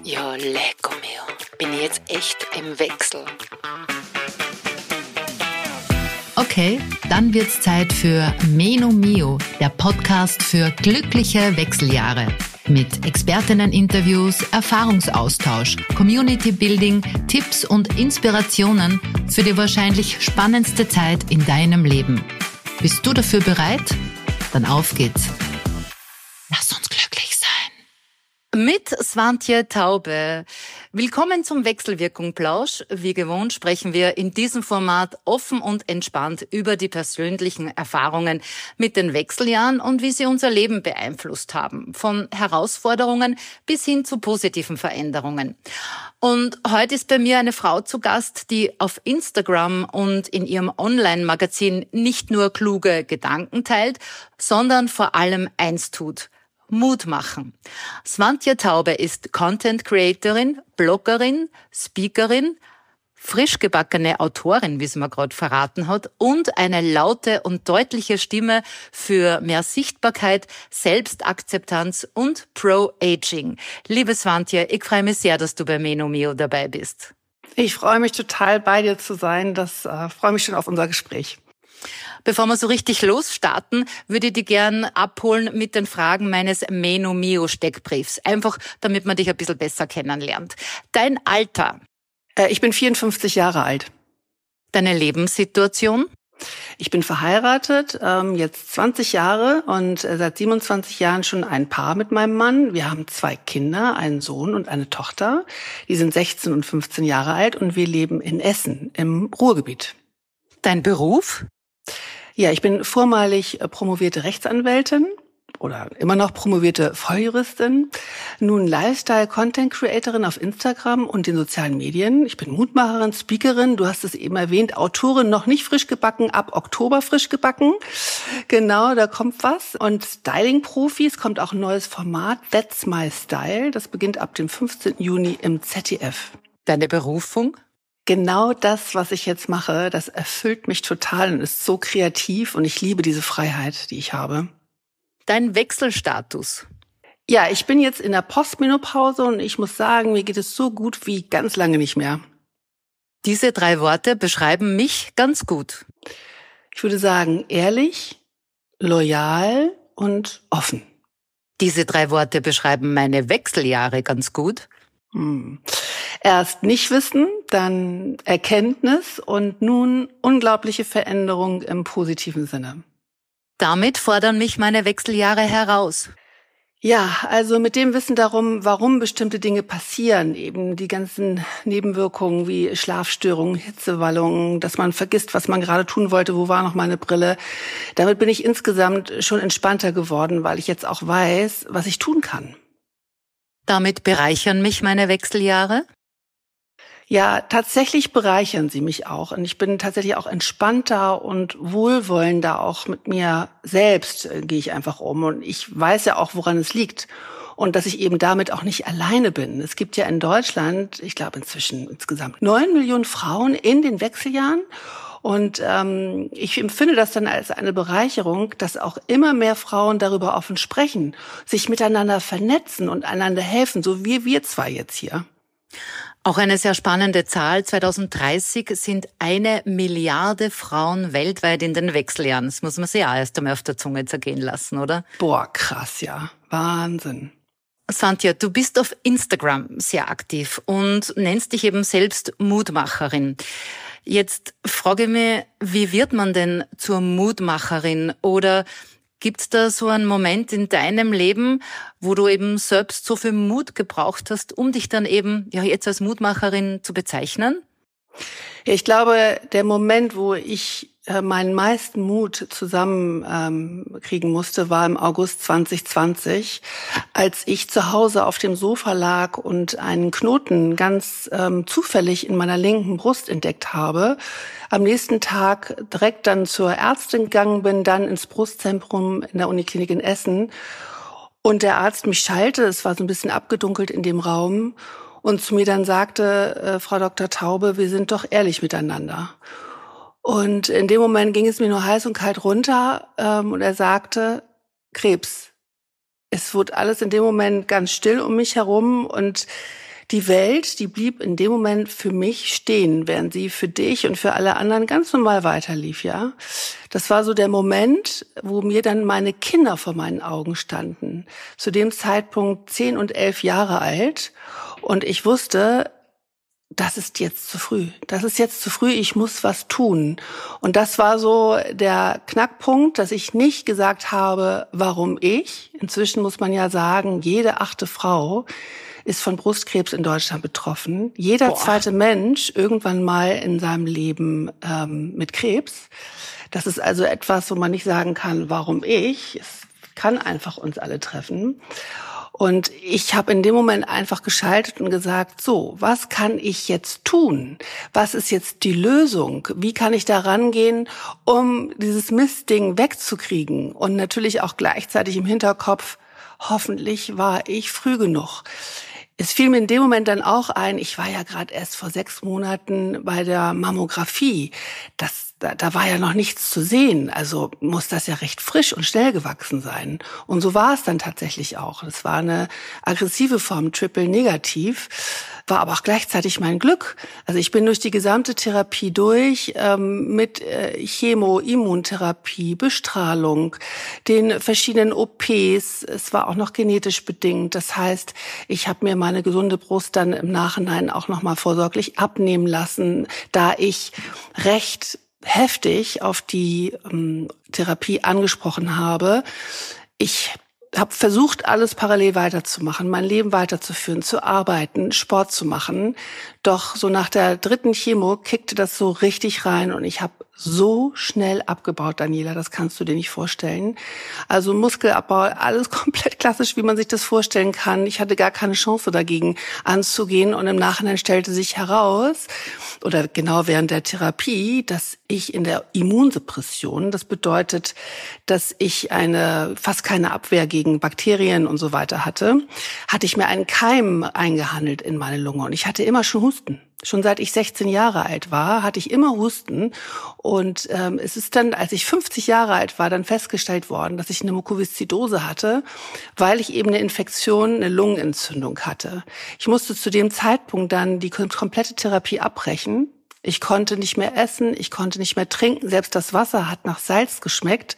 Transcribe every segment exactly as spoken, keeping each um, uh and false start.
Ja, lecco mio. Bin ich jetzt echt im Wechsel. Okay, dann wird's Zeit für Meno Mio, der Podcast für glückliche Wechseljahre. Mit Expertinnen-Interviews, Erfahrungsaustausch, Community-Building, Tipps und Inspirationen für die wahrscheinlich spannendste Zeit in deinem Leben. Bist du dafür bereit? Dann auf geht's. Lass uns glücklich sein. Mit Swantje Taube. Willkommen zum Wechselwirkung-Plausch. Wie gewohnt sprechen wir in diesem Format offen und entspannt über die persönlichen Erfahrungen mit den Wechseljahren und wie sie unser Leben beeinflusst haben. Von Herausforderungen bis hin zu positiven Veränderungen. Und heute ist bei mir eine Frau zu Gast, die auf Instagram und in ihrem Online-Magazin nicht nur kluge Gedanken teilt, sondern vor allem eins tut: Mut machen. Swantje Taube ist Content Creatorin, Bloggerin, Speakerin, frisch gebackene Autorin, wie sie mir gerade verraten hat, und eine laute und deutliche Stimme für mehr Sichtbarkeit, Selbstakzeptanz und Pro-Aging. Liebe Swantje, ich freue mich sehr, dass du bei Meno Mio dabei bist. Ich freue mich total, bei dir zu sein. Das äh, freue mich schon auf unser Gespräch. Bevor wir so richtig losstarten, würde ich dich gern abholen mit den Fragen meines Meno Mio Steckbriefs. Einfach, damit man dich ein bisschen besser kennenlernt. Dein Alter? Äh, ich bin vierundfünfzig Jahre alt. Deine Lebenssituation? Ich bin verheiratet, ähm, jetzt zwanzig Jahre und äh, seit siebenundzwanzig Jahren schon ein Paar mit meinem Mann. Wir haben zwei Kinder, einen Sohn und eine Tochter. Die sind sechzehn und fünfzehn Jahre alt und wir leben in Essen im Ruhrgebiet. Dein Beruf? Ja, ich bin vormalig promovierte Rechtsanwältin oder immer noch promovierte Volljuristin, nun Lifestyle-Content-Creatorin auf Instagram und den sozialen Medien. Ich bin Mutmacherin, Speakerin, du hast es eben erwähnt, Autorin, noch nicht frisch gebacken, ab Oktober frisch gebacken. Genau, da kommt was. Und Styling-Profi, es kommt auch ein neues Format, That's My Style. Das beginnt ab dem fünfzehnten Juni im Z D F. Deine Berufung? Genau das, was ich jetzt mache, das erfüllt mich total und ist so kreativ und ich liebe diese Freiheit, die ich habe. Dein Wechselstatus? Ja, ich bin jetzt in der Postmenopause und ich muss sagen, mir geht es so gut wie ganz lange nicht mehr. Diese drei Worte beschreiben mich ganz gut. Ich würde sagen, ehrlich, loyal und offen. Diese drei Worte beschreiben meine Wechseljahre ganz gut. Hm. Erst Nichtwissen, dann Erkenntnis und nun unglaubliche Veränderung im positiven Sinne. Damit fordern mich meine Wechseljahre heraus. Ja, also mit dem Wissen darum, warum bestimmte Dinge passieren, eben die ganzen Nebenwirkungen wie Schlafstörungen, Hitzewallungen, dass man vergisst, was man gerade tun wollte, wo war noch meine Brille. Damit bin ich insgesamt schon entspannter geworden, weil ich jetzt auch weiß, was ich tun kann. Damit bereichern mich meine Wechseljahre? Ja, tatsächlich bereichern sie mich auch. Und ich bin tatsächlich auch entspannter und wohlwollender auch mit mir selbst, äh, gehe ich einfach um. Und ich weiß ja auch, woran es liegt. Und dass ich eben damit auch nicht alleine bin. Es gibt ja in Deutschland, ich glaube inzwischen insgesamt neun Millionen Frauen in den Wechseljahren. Und ähm, ich empfinde das dann als eine Bereicherung, dass auch immer mehr Frauen darüber offen sprechen, sich miteinander vernetzen und einander helfen, so wie wir zwei jetzt hier. Auch eine sehr spannende Zahl. zwanzig dreißig sind eine Milliarde Frauen weltweit in den Wechseljahren. Das muss man sich auch erst einmal auf der Zunge zergehen lassen, oder? Boah, krass, ja. Wahnsinn. Swantje, du bist auf Instagram sehr aktiv und nennst dich eben selbst Mutmacherin. Jetzt frage ich mich, wie wird man denn zur Mutmacherin? Oder gibt's da so einen Moment in deinem Leben, wo du eben selbst so viel Mut gebraucht hast, um dich dann eben ja jetzt als Mutmacherin zu bezeichnen? Ja, ich glaube, der Moment, wo ich äh, meinen meisten Mut zusammen ähm, kriegen musste, war im August zwanzig zwanzig, als ich zu Hause auf dem Sofa lag und einen Knoten ganz ähm, zufällig in meiner linken Brust entdeckt habe. Am nächsten Tag direkt dann zur Ärztin gegangen bin, dann ins Brustzentrum in der Uniklinik in Essen. Und der Arzt mich schallte, es war so ein bisschen abgedunkelt in dem Raum, und zu mir dann sagte, äh, Frau Doktor Taube, wir sind doch ehrlich miteinander. Und in dem Moment ging es mir nur heiß und kalt runter, ähm, und er sagte, Krebs. Es wurde alles in dem Moment ganz still um mich herum und Die Welt, die blieb in dem Moment für mich stehen, während sie für dich und für alle anderen ganz normal weiterlief, ja. Das war so der Moment, wo mir dann meine Kinder vor meinen Augen standen. Zu dem Zeitpunkt zehn und elf Jahre alt. Und ich wusste, das ist jetzt zu früh. Das ist jetzt zu früh, ich muss was tun. Und das war so der Knackpunkt, dass ich nicht gesagt habe, warum ich. Inzwischen muss man ja sagen, jede achte Frau ist von Brustkrebs in Deutschland betroffen. Jeder Boah. zweite Mensch irgendwann mal in seinem Leben ähm, mit Krebs. Das ist also etwas, wo man nicht sagen kann, warum ich. Es kann einfach uns alle treffen. Und ich habe in dem Moment einfach geschaltet und gesagt, so, was kann ich jetzt tun? Was ist jetzt die Lösung? Wie kann ich da rangehen, um dieses Mistding wegzukriegen? Und natürlich auch gleichzeitig im Hinterkopf, hoffentlich war ich früh genug. Es fiel mir in dem Moment dann auch ein, ich war ja gerade erst vor sechs Monaten bei der Mammographie. Das Da, da war ja noch nichts zu sehen, also muss das ja recht frisch und schnell gewachsen sein. Und so war es dann tatsächlich auch. Es war eine aggressive Form, triple negativ, war aber auch gleichzeitig mein Glück. Also ich bin durch die gesamte Therapie durch, ähm, mit äh, Chemo, Immuntherapie, Bestrahlung, den verschiedenen O Ps. Es war auch noch genetisch bedingt. Das heißt, ich habe mir meine gesunde Brust dann im Nachhinein auch noch mal vorsorglich abnehmen lassen, da ich recht heftig auf die ähm, Therapie angesprochen habe. Ich habe versucht, alles parallel weiterzumachen, mein Leben weiterzuführen, zu arbeiten, Sport zu machen. Doch so nach der dritten Chemo kickte das so richtig rein und ich habe so schnell abgebaut, Daniela, das kannst du dir nicht vorstellen. Also Muskelabbau, alles komplett klassisch, wie man sich das vorstellen kann. Ich hatte gar keine Chance dagegen anzugehen und im Nachhinein stellte sich heraus, oder genau während der Therapie, dass ich in der Immunsuppression, das bedeutet, dass ich eine fast keine Abwehr gegen Bakterien und so weiter hatte, hatte ich mir einen Keim eingehandelt in meine Lunge und ich hatte immer schon Husten. Schon seit ich sechzehn Jahre alt war, hatte ich immer Husten. Und ähm, es ist dann, als ich fünfzig Jahre alt war, dann festgestellt worden, dass ich eine Mukoviszidose hatte, weil ich eben eine Infektion, eine Lungenentzündung hatte. Ich musste zu dem Zeitpunkt dann die komplette Therapie abbrechen. Ich konnte nicht mehr essen, ich konnte nicht mehr trinken. Selbst das Wasser hat nach Salz geschmeckt.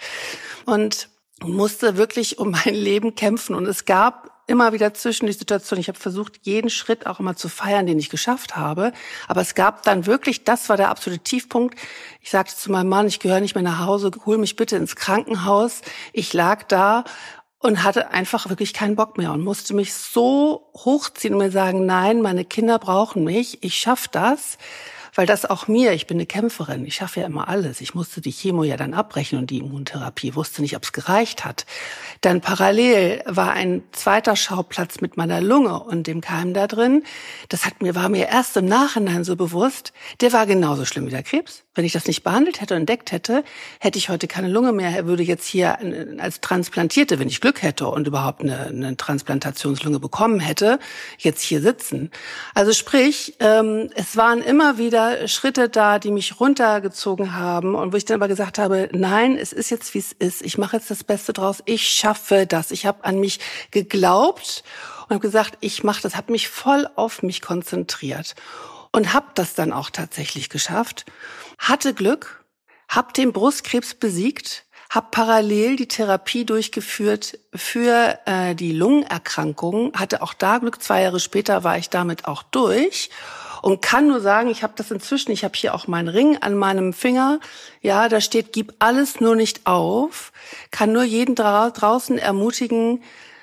Und musste wirklich um mein Leben kämpfen. Und es gab immer wieder zwischen die Situation. Ich habe versucht, jeden Schritt auch immer zu feiern, den ich geschafft habe. Aber es gab dann wirklich, das war der absolute Tiefpunkt. Ich sagte zu meinem Mann, ich gehöre nicht mehr nach Hause, hol mich bitte ins Krankenhaus. Ich lag da und hatte einfach wirklich keinen Bock mehr und musste mich so hochziehen und mir sagen, nein, meine Kinder brauchen mich, ich schaff das. Weil das auch mir, ich bin eine Kämpferin, ich schaffe ja immer alles. Ich musste die Chemo ja dann abbrechen und die Immuntherapie, wusste nicht, ob es gereicht hat. Dann parallel war ein zweiter Schauplatz mit meiner Lunge und dem Keim da drin. Das hat mir, war mir erst im Nachhinein so bewusst, der war genauso schlimm wie der Krebs. Wenn ich das nicht behandelt hätte und entdeckt hätte, hätte ich heute keine Lunge mehr, würde jetzt hier als Transplantierte, wenn ich Glück hätte und überhaupt eine, eine Transplantationslunge bekommen hätte, jetzt hier sitzen. Also sprich, ähm, es waren immer wieder Schritte da, die mich runtergezogen haben und wo ich dann aber gesagt habe, nein, es ist jetzt, wie es ist. Ich mache jetzt das Beste draus. Ich schaffe das. Ich habe an mich geglaubt und habe gesagt, ich mache das, habe mich voll auf mich konzentriert und habe das dann auch tatsächlich geschafft. Hatte Glück, habe den Brustkrebs besiegt, habe parallel die Therapie durchgeführt für äh, die Lungenerkrankung, hatte auch da Glück, zwei Jahre später war ich damit auch durch und kann nur sagen, ich habe das inzwischen, ich habe hier auch meinen Ring an meinem Finger, ja, da steht, gib alles nur nicht auf, kann nur jeden dra- draußen ermutigen.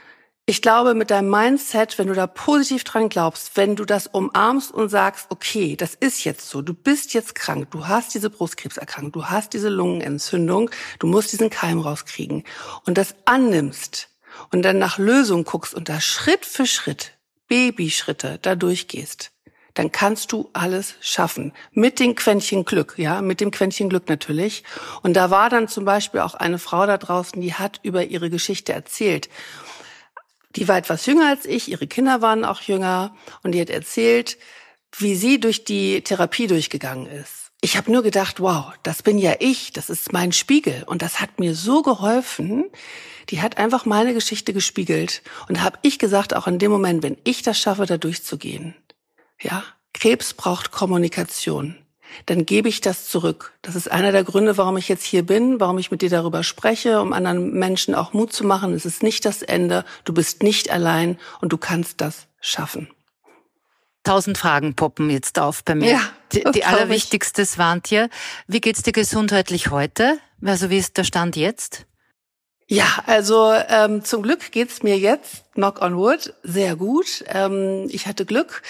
Ich glaube, mit deinem Mindset, wenn du da positiv dran glaubst, wenn du das umarmst und sagst, okay, das ist jetzt so, du bist jetzt krank, du hast diese Brustkrebserkrankung, du hast diese Lungenentzündung, du musst diesen Keim rauskriegen und das annimmst und dann nach Lösung guckst und da Schritt für Schritt, Babyschritte da durchgehst, dann kannst du alles schaffen. Mit dem Quäntchen Glück, ja, mit dem Quäntchen Glück natürlich. Und da war dann zum Beispiel auch eine Frau da draußen, die hat über ihre Geschichte erzählt. Die war etwas jünger als ich, ihre Kinder waren auch jünger und die hat erzählt, wie sie durch die Therapie durchgegangen ist. ich habe nur gedacht, wow, das bin ja ich, das ist mein Spiegel. Und das hat mir so geholfen. Die hat einfach meine Geschichte gespiegelt. Und habe ich gesagt, auch in dem Moment, wenn ich das schaffe, da durchzugehen, ja, Krebs braucht Kommunikation, dann gebe ich das zurück. Das ist einer der Gründe, warum ich jetzt hier bin, warum ich mit dir darüber spreche, um anderen Menschen auch Mut zu machen. Es ist nicht das Ende, du bist nicht allein und du kannst das schaffen. Tausend Fragen poppen jetzt auf bei mir. Ja, die die allerwichtigste, Swantje, wie geht's dir gesundheitlich heute? Also wie ist der Stand jetzt? Ja, also ähm, zum Glück geht's mir jetzt, knock on wood, sehr gut. Ähm, ich hatte Glück.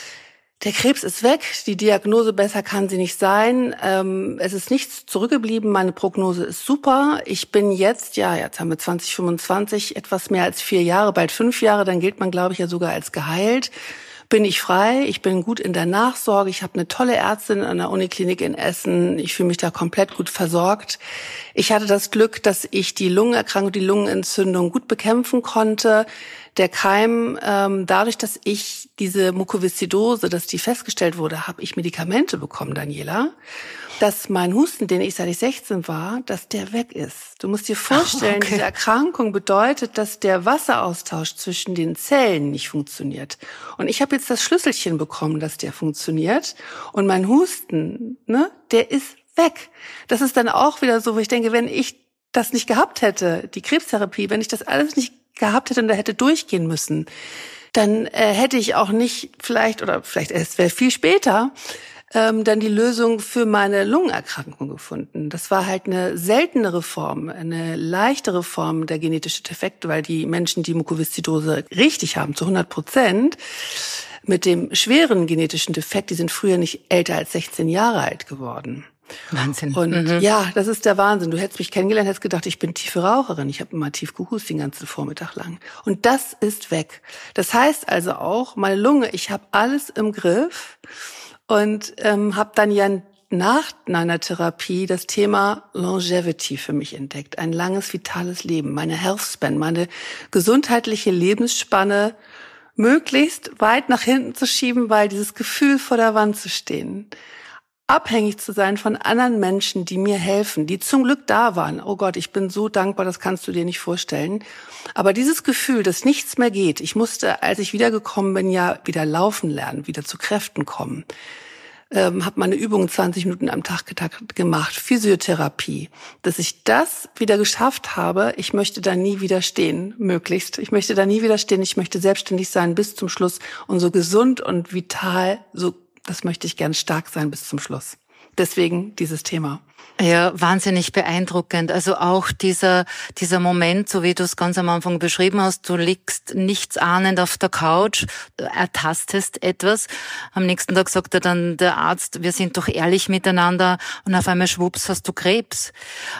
Der Krebs ist weg, die Diagnose besser kann sie nicht sein. Ähm, es ist nichts zurückgeblieben, meine Prognose ist super. Ich bin jetzt, ja, jetzt haben wir zwanzig fünfundzwanzig, etwas mehr als vier Jahre, bald fünf Jahre, dann gilt man, glaube ich, ja sogar als geheilt. Bin ich frei, ich bin gut in der Nachsorge, ich habe eine tolle Ärztin an der Uniklinik in Essen, ich fühle mich da komplett gut versorgt. Ich hatte das Glück, dass ich die Lungenerkrankung, die Lungenentzündung gut bekämpfen konnte. Der Keim, ähm, dadurch, dass ich diese Mukoviszidose, dass die festgestellt wurde, habe ich Medikamente bekommen, Daniela, dass mein Husten, den ich seit ich sechzehn war, dass der weg ist. Du musst dir vorstellen, okay. Diese Erkrankung bedeutet, dass der Wasseraustausch zwischen den Zellen nicht funktioniert. Und ich habe jetzt das Schlüsselchen bekommen, dass der funktioniert. Und mein Husten, ne, der ist weg. Das ist dann auch wieder so, wo ich denke, wenn ich das nicht gehabt hätte, die Krebstherapie, wenn ich das alles nicht gehabt hätte und da hätte durchgehen müssen, dann äh, hätte ich auch nicht vielleicht, oder vielleicht es wäre viel später, ähm, dann die Lösung für meine Lungenerkrankung gefunden. Das war halt eine seltenere Form, eine leichtere Form der genetischen Defekte, weil die Menschen, die Mukoviszidose richtig haben, zu hundert Prozent, mit dem schweren genetischen Defekt, die sind früher nicht älter als sechzehn Jahre alt geworden. Wahnsinn. Und mhm. ja, das ist der Wahnsinn. Du hättest mich kennengelernt, hättest gedacht, ich bin tiefe Raucherin. Ich habe immer tief gehustet den ganzen Vormittag lang. Und das ist weg. Das heißt also auch, meine Lunge, ich habe alles im Griff und ähm, habe dann ja nach meiner Therapie das Thema Longevity für mich entdeckt. Ein langes, vitales Leben, meine Healthspan, meine gesundheitliche Lebensspanne möglichst weit nach hinten zu schieben, weil dieses Gefühl, vor der Wand zu stehen, abhängig zu sein von anderen Menschen, die mir helfen, die zum Glück da waren. Oh Gott, ich bin so dankbar, das kannst du dir nicht vorstellen. Aber dieses Gefühl, dass nichts mehr geht, ich musste, als ich wiedergekommen bin, ja wieder laufen lernen, wieder zu Kräften kommen. Ähm, habe meine Übungen zwanzig Minuten am Tag gemacht, Physiotherapie. Dass ich das wieder geschafft habe, ich möchte da nie wieder stehen, möglichst. Ich möchte da nie wieder stehen, ich möchte selbstständig sein bis zum Schluss und so gesund und vital, so das möchte ich gern stark sein bis zum Schluss. Deswegen dieses Thema. Ja, wahnsinnig beeindruckend. Also auch dieser dieser Moment, so wie du es ganz am Anfang beschrieben hast, du liegst nichts ahnend auf der Couch, ertastest etwas. Am nächsten Tag sagt er dann der Arzt, wir sind doch ehrlich miteinander und auf einmal schwupps hast du Krebs.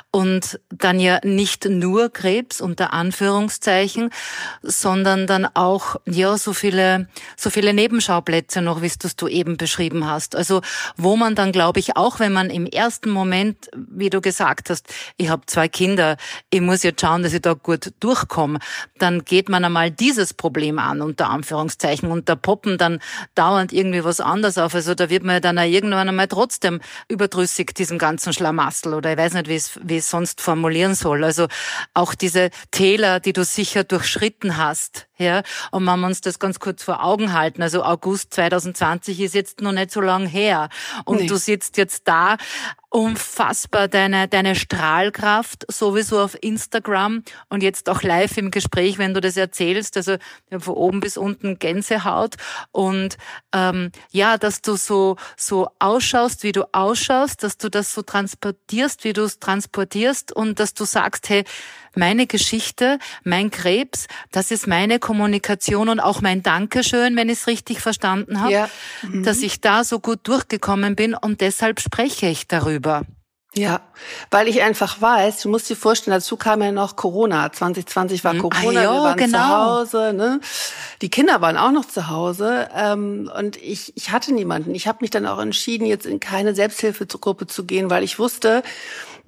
Und dann ja nicht nur Krebs unter Anführungszeichen, sondern dann auch ja so viele so viele Nebenschauplätze noch, wie du eben beschrieben hast. Also wo man dann, glaube ich, auch wenn man im ersten Moment, wie du gesagt hast, ich habe zwei Kinder, ich muss jetzt schauen, dass ich da gut durchkomme, dann geht man einmal dieses Problem an, unter Anführungszeichen, und da poppen dann dauernd irgendwie was anderes auf. Also da wird man dann auch irgendwann einmal trotzdem überdrüssig, diesem ganzen Schlamassel, oder ich weiß nicht, wie es, wie es sonst formulieren soll. Also auch diese Täler, die du sicher durchschritten hast, ja, und wenn wir uns das ganz kurz vor Augen halten, also August zwanzig zwanzig ist jetzt noch nicht so lang her und nee. Du sitzt jetzt da, unfassbar deine deine Strahlkraft sowieso auf Instagram und jetzt auch live im Gespräch, wenn du das erzählst, also von oben bis unten Gänsehaut und ähm, ja, dass du so so ausschaust, wie du ausschaust, dass du das so transportierst, wie du es transportierst und dass du sagst, hey, meine Geschichte, mein Krebs, das ist meine Kommunikation und auch mein Dankeschön, wenn ich es richtig verstanden habe, ja. mhm. dass ich da so gut durchgekommen bin und deshalb spreche ich darüber. Ja, weil ich einfach weiß, du musst dir vorstellen, dazu kam ja noch Corona. zwanzig zwanzig war Corona, ah, ja, wir waren genau. zu Hause, ne? Die Kinder waren auch noch zu Hause ähm, und ich ich hatte niemanden. Ich habe mich dann auch entschieden, jetzt in keine Selbsthilfegruppe zu gehen, weil ich wusste,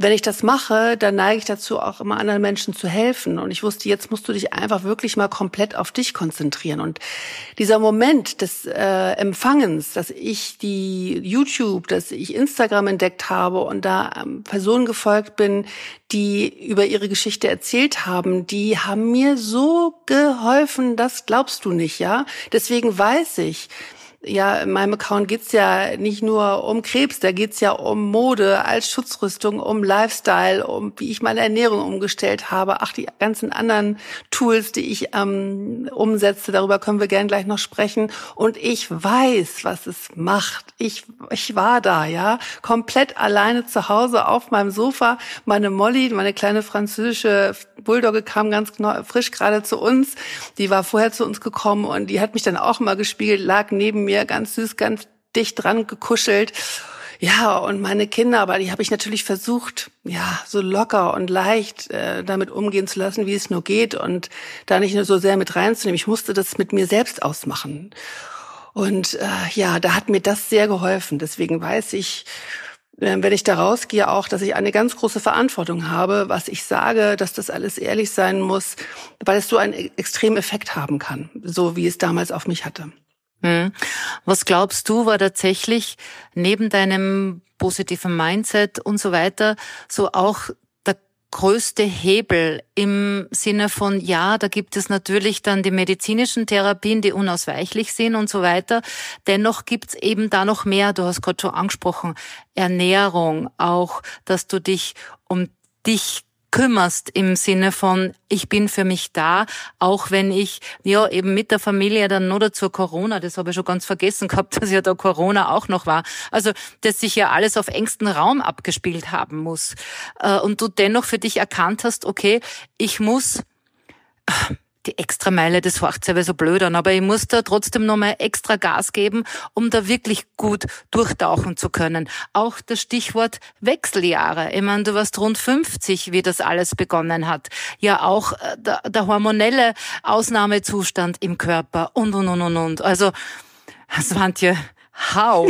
wenn ich das mache, dann neige ich dazu, auch immer anderen Menschen zu helfen. Und ich wusste, jetzt musst du dich einfach wirklich mal komplett auf dich konzentrieren. Und dieser Moment des äh, Empfangens, dass ich die YouTube, dass ich Instagram entdeckt habe und da ähm, Personen gefolgt bin, die über ihre Geschichte erzählt haben, die haben mir so geholfen, das glaubst du nicht, ja? Deswegen weiß ich, ja, in meinem Account geht's ja nicht nur um Krebs, da geht's ja um Mode als Schutzrüstung, um Lifestyle, um wie ich meine Ernährung umgestellt habe. Ach, die ganzen anderen Tools, die ich ähm, umsetze, darüber können wir gerne gleich noch sprechen. Und ich weiß, was es macht. Ich ich war da, ja, komplett alleine zu Hause auf meinem Sofa. Meine Molly, meine kleine französische Bulldogge, kam ganz neu, frisch gerade zu uns. Die war vorher zu uns gekommen und die hat mich dann auch mal gespiegelt, lag neben mir, ganz süß, ganz dicht dran gekuschelt. Ja, und meine Kinder, aber die habe ich natürlich versucht, ja, so locker und leicht äh, damit umgehen zu lassen, wie es nur geht und da nicht nur so sehr mit reinzunehmen. Ich musste das mit mir selbst ausmachen. Und äh, ja, da hat mir das sehr geholfen. Deswegen weiß ich, wenn ich da rausgehe, auch, dass ich eine ganz große Verantwortung habe, was ich sage, dass das alles ehrlich sein muss, weil es so einen extremen Effekt haben kann, so wie es damals auf mich hatte. Hm. Was glaubst du, war tatsächlich neben deinem positiven Mindset und so weiter so auch der größte Hebel im Sinne von, ja, da gibt es natürlich dann die medizinischen Therapien, die unausweichlich sind und so weiter. Dennoch gibt's eben da noch mehr. Du hast gerade schon angesprochen, Ernährung, auch, dass du dich um dich kümmerst im Sinne von, ich bin für mich da, auch wenn ich ja eben mit der Familie dann nur dazu Corona, das habe ich schon ganz vergessen gehabt, dass ja da Corona auch noch war, also dass sich ja alles auf engstem Raum abgespielt haben muss und du dennoch für dich erkannt hast, okay, ich muss die Extrameile, das hört sich so blöd an, aber ich muss da trotzdem nochmal extra Gas geben, um da wirklich gut durchtauchen zu können. Auch das Stichwort Wechseljahre. Ich meine, du warst rund fünfzig, wie das alles begonnen hat. Ja, auch der, der hormonelle Ausnahmezustand im Körper und, und, und, und, und. Also, Swantje, how?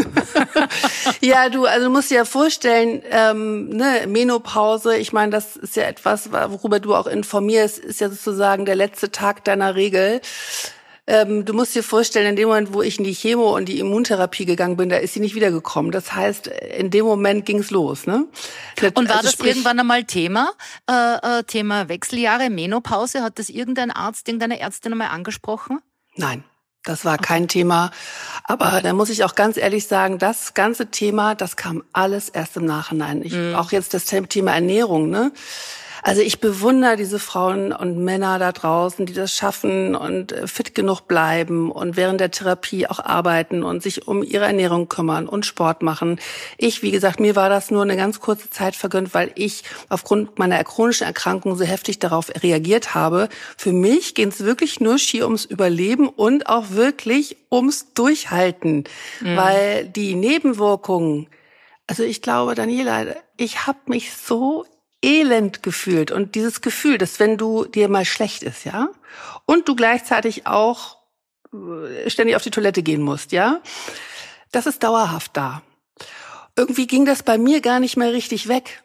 Ja, du, also du musst dir ja vorstellen, ähm, ne, Menopause, ich meine, das ist ja etwas, worüber du auch informierst, ist ja sozusagen der letzte Tag deiner Regel. Ähm, du musst dir vorstellen, in dem Moment, wo ich in die Chemo und die Immuntherapie gegangen bin, da ist sie nicht wiedergekommen. Das heißt, in dem Moment ging's los, ne? Und war also das sprich, irgendwann einmal Thema? Äh, äh, Thema Wechseljahre, Menopause? Hat das irgendein Arzt, irgendeine Ärztin einmal angesprochen? Nein. Das war kein Thema. Aber da muss ich auch ganz ehrlich sagen, das ganze Thema, das kam alles erst im Nachhinein. Ich, mhm. Auch jetzt das Thema Ernährung, ne? Also ich bewundere diese Frauen und Männer da draußen, die das schaffen und fit genug bleiben und während der Therapie auch arbeiten und sich um ihre Ernährung kümmern und Sport machen. Ich, wie gesagt, mir war das nur eine ganz kurze Zeit vergönnt, weil ich aufgrund meiner chronischen Erkrankung so heftig darauf reagiert habe. Für mich ging es wirklich nur schier ums Überleben und auch wirklich ums Durchhalten, mhm. weil die Nebenwirkungen, also ich glaube, Daniela, ich habe mich so elend gefühlt und dieses Gefühl, dass wenn du dir mal schlecht ist, ja, und du gleichzeitig auch ständig auf die Toilette gehen musst, ja, das ist dauerhaft da. Irgendwie ging das bei mir gar nicht mehr richtig weg.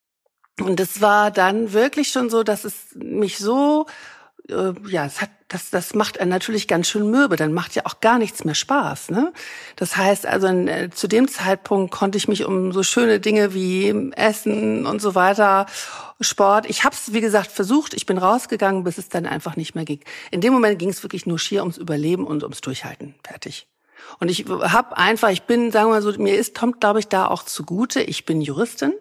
Und es war dann wirklich schon so, dass es mich so, äh, ja, es hat, das, das macht einen natürlich ganz schön mürbe. Dann macht ja auch gar nichts mehr Spaß, ne? Das heißt also, äh, zu dem Zeitpunkt konnte ich mich um so schöne Dinge wie Essen und so weiter, Sport. Ich habe es, wie gesagt, versucht. Ich bin rausgegangen, bis es dann einfach nicht mehr ging. In dem Moment ging es wirklich nur schier ums Überleben und ums Durchhalten. Fertig. Und ich habe einfach, ich bin, sagen wir mal so, mir ist, kommt, glaube ich, da auch zugute. Ich bin Juristin.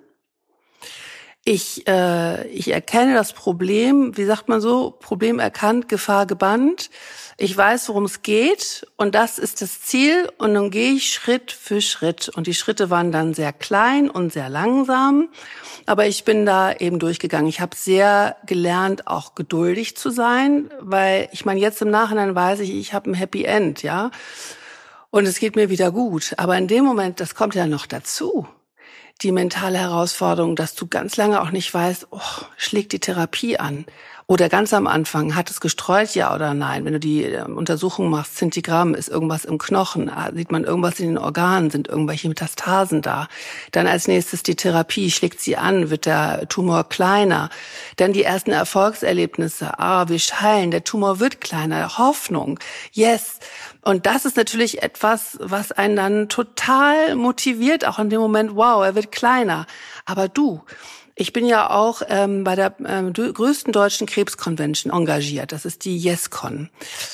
Ich, äh, ich erkenne das Problem, wie sagt man so, Problem erkannt, Gefahr gebannt. Ich weiß, worum es geht und das ist das Ziel und dann gehe ich Schritt für Schritt. Und die Schritte waren dann sehr klein und sehr langsam, aber ich bin da eben durchgegangen. Ich habe sehr gelernt, auch geduldig zu sein, weil ich meine, jetzt im Nachhinein weiß ich, ich habe ein Happy End, ja, und es geht mir wieder gut. Aber in dem Moment, das kommt ja noch dazu. Die mentale Herausforderung, dass du ganz lange auch nicht weißt, oh, schlägt die Therapie an Oder ganz am Anfang, hat es gestreut, ja oder nein? Wenn du die äh, Untersuchung machst, Zintigramm, ist irgendwas im Knochen, sieht man irgendwas in den Organen, sind irgendwelche Metastasen da. Dann als nächstes die Therapie, schlägt sie an, wird der Tumor kleiner. Dann die ersten Erfolgserlebnisse, ah, wir schallen, der Tumor wird kleiner, Hoffnung, yes. Und das ist natürlich etwas, was einen dann total motiviert, auch in dem Moment, wow, er wird kleiner. Aber du, ich bin ja auch ähm, bei der ähm, größten deutschen Krebsconvention engagiert. Das ist die YesCon.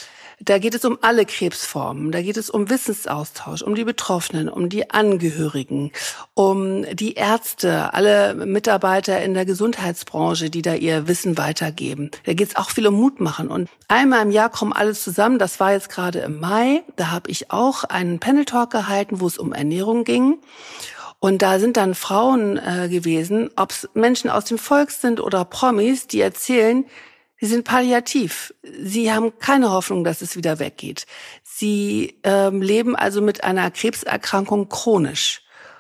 Da geht es um alle Krebsformen. Da geht es um Wissensaustausch, um die Betroffenen, um die Angehörigen, um die Ärzte, alle Mitarbeiter in der Gesundheitsbranche, die da ihr Wissen weitergeben. Da geht es auch viel um Mut machen. Und einmal im Jahr kommen alle zusammen. Das war jetzt gerade im Mai. Da habe ich auch einen Panel-Talk gehalten, wo es um Ernährung ging. Und da sind dann Frauen äh, gewesen, ob es Menschen aus dem Volk sind oder Promis, die erzählen, sie sind palliativ. Sie haben keine Hoffnung, dass es wieder weggeht. Sie ähm, leben also mit einer Krebserkrankung chronisch